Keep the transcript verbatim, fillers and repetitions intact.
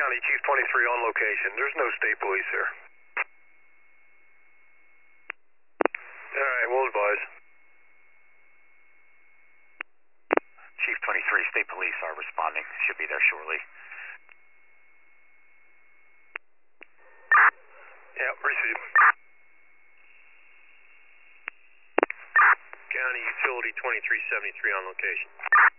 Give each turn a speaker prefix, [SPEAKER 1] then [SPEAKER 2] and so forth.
[SPEAKER 1] County, Chief twenty-three on location. There's no state police here. All right, we'll advise.
[SPEAKER 2] Chief twenty-three, state police are responding. Should be there shortly.
[SPEAKER 1] Yep, receive. County Utility twenty-three seventy-three on location.